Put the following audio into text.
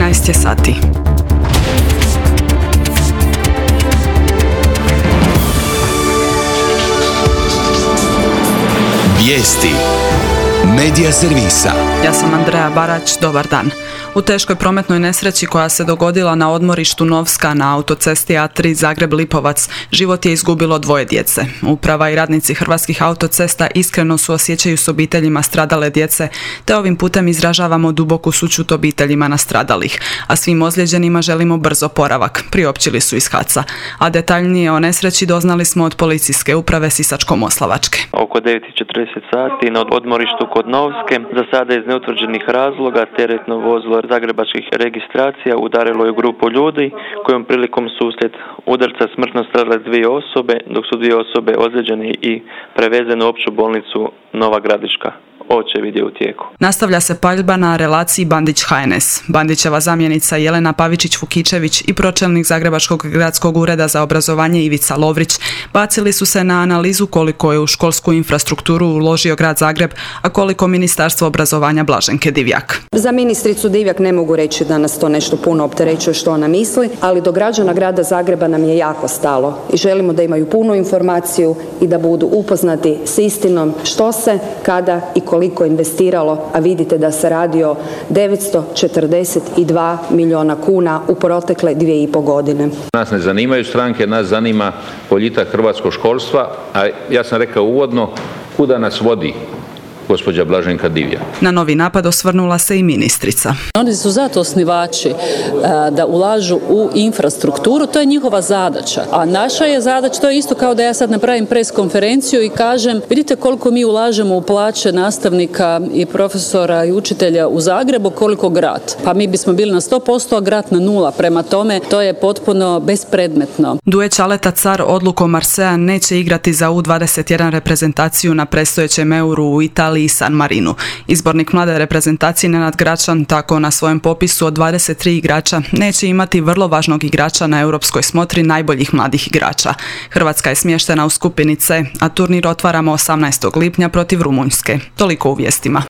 13 je sati. Vijesti Medija servisa. Ja sam Andreja Barać, dobar dan. U teškoj prometnoj nesreći koja se dogodila na odmorištu Novska na autocesti A3 Zagreb-Lipovac, život je izgubilo 2 djece. Uprava i radnici Hrvatskih autocesta iskreno suosjećaju s obiteljima stradale djece, te ovim putem izražavamo duboku sućut obiteljima nastradalih, a svim ozlijeđenima želimo brzo oporavak, priopćili su iz HAC-a. A detaljnije o nesreći doznali smo od policijske uprave Sisačko-moslavačke. Oko 9:40 sati na odmorištu kod Novske, za sada iz neutvrđenih razloga, teretno vozilo zagrebačkih registracija udarilo je grupu ljudi kojom prilikom su uslijed udarca smrtno stradale 2 osobe, dok su 2 osobe ozlijeđene i prevezene u opću bolnicu Nova Gradiška. Očevid je u tijeku. Nastavlja se paljba na relaciji Bandić-HNS. Bandićeva zamjenica Jelena Pavičić-Vukičević i pročelnik Zagrebačkog gradskog ureda za obrazovanje Ivica Lovrić bacili su se na analizu koliko je u školsku infrastrukturu uložio grad Zagreb, a koliko Ministarstvo obrazovanja Blaženke Divjak. Za ministricu Divjak ne mogu reći da nas to nešto puno opterećuje što ona misli, ali do građana grada Zagreba nam je jako stalo i želimo da imaju punu informaciju i da budu upoznati s istinom što se, kada i koliko investiralo, a vidite da se radi o 942 milijuna kuna u protekle 2,5 godine. Nas ne zanimaju stranke, nas zanima boljitak hrvatskog školstva, a ja sam rekao uvodno kuda nas vodi gospođa Blaženka Divjak. Na novi napad osvrnula se i ministrica. Oni su zato osnivači da ulažu u infrastrukturu, to je njihova zadaća. A naša je zadaća, to je isto kao da ja sad napravim pres konferenciju i kažem, vidite koliko mi ulažemo u plaće nastavnika i profesora i učitelja u Zagrebu, koliko grad. Pa mi bismo bili na 100%, a grad na 0. Prema tome, to je potpuno bespredmetno. Duje Ćaleta Car odlukom Marseja neće igrati za U21 reprezentaciju na predstojećem Euru u Italiji i San Marinu. Izbornik mlade reprezentacije Nenad Gračan tako na svojem popisu od 23 igrača neće imati vrlo važnog igrača na europskoj smotri najboljih mladih igrača. Hrvatska je smještena u skupini C, a turnir otvaramo 18. lipnja protiv Rumunjske. Toliko u vijestima.